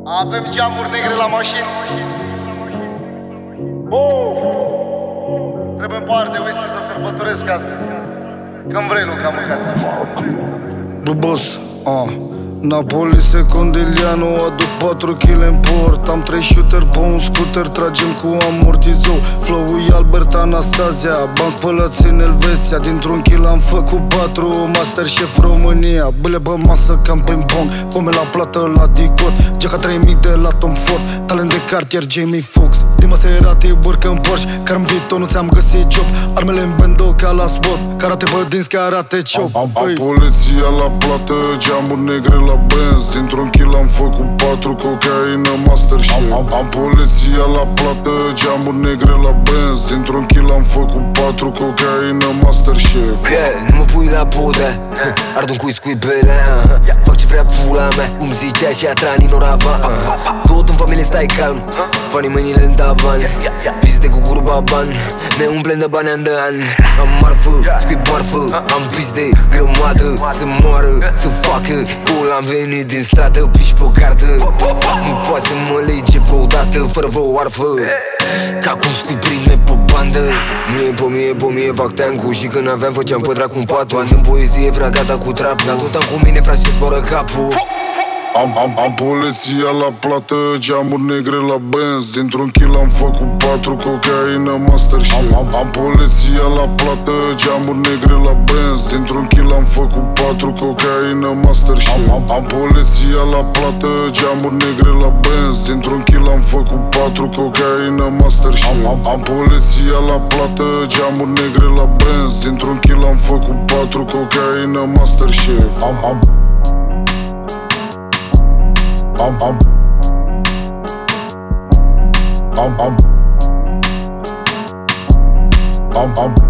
Avem geamuri negre la mașini. Trebuie în par de whisky să sărbătoresc astăzi. Când vrei, Luca, mâncați. Boss, Napoli, Secondiliano, aduc 4 kg în port. Am 3 shooter pe un scooter, tragem cu amortizou. Flow-ul e Albert Anastasia, bani spălați în Elveția. Dintr-un kill am făcut 4, Masterchef România. Bâle pe masă cam ping-pong, pome la plată la Dicot. Geca 3000 de la Tom Ford, talent de cartier Jamie Foxx. Din Maserati, burcă în Porsche, care-n viitor nu ți-am găsit job. Armele în bando ca la spot, karate pe dinți, karate chop. Am poliția la plată, geamuri negre la Benz. Dintr-un kill am făcut 4, cocaină Masterchef. Am poliția la plată, geamuri negre la Benz. Dintr-un kill am făcut 4, cocaină Masterchef. Nu mă pui la podă, ard un cui belea. Fac ce vrea pula mea, cum zicea și atra Nino Ravan. Tot în familie stai calm, fanii mâinile în tavan. Pizde cu curba bani, ne umplem de bani an de an. Am marfă, scuip marfă, am pizde grămadă. Să moară, să facă, pula am venit din stradă, piși pe gardă. Nu poate să mă lege vreodată, fără vreo arfă. Ca cum scuip prime pe bandă. Mie pe mie fac teancu, și când aveam făceam pe dracu în patul. În poezie vrea gata cu trap, dar tot am cu mine frate ce zboară capul. Am poliția la plată, geamuri negre la Benz. Dintr-un kill am făcut 4, cocaină Masterchef. Am poliția la plată, geamuri negre la Benz. Dintr-un kill am făcut 4, cocaină Masterchef. Am poliția la plată, geamuri negre la Benz. Dintr-un kill am făcut 4, cocaină Masterchef. Am poliția la plată, geamuri negre la Benz. Dintr-un kill am făcut 4, cocaină Masterchef. Am